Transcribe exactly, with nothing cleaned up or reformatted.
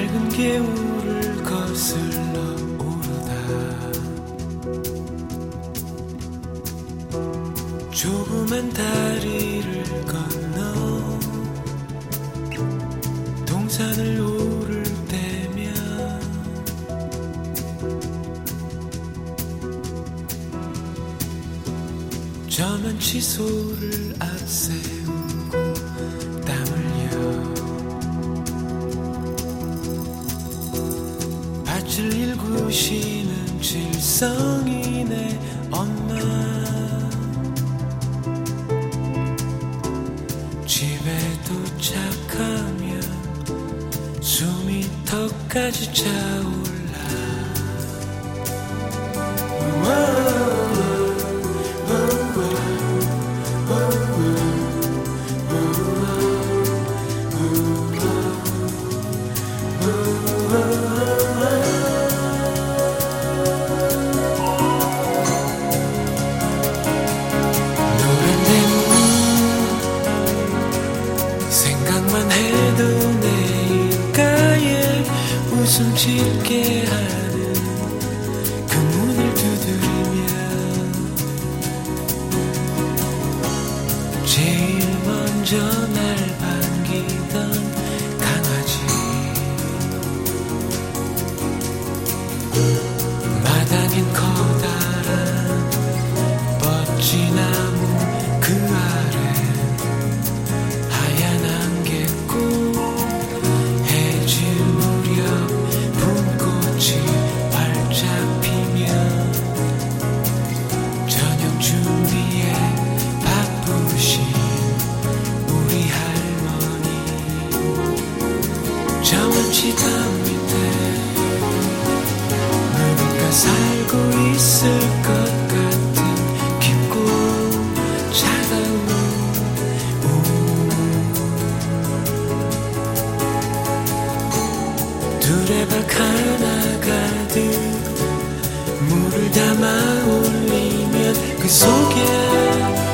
맑은 개울을 거슬러 오르다 조그만 다리를 건너 동산을 오를 때면 저만 취소를 앞세우고 땀 흘려 밭을 일구시는 질성이네 엄마. 집에 도착하면 숨이 턱까지 차올라. 생각만 해도 내 입가에 웃음 짓게 하는 그 문을 두드리면 제일 먼저 날 반기던 강아지. 마당엔 커다란 뻗지나무 그 아래 하얀 안개꽃 해질 무렵 봄꽃이 활짝 피면 저녁 준비에 바쁘신 우리 할머니. 저먼 지단 밑에 누군가 살고 있을 것 같은 깊고 차가운 두레박 하나 가득 물을 담아 올리면 그 속에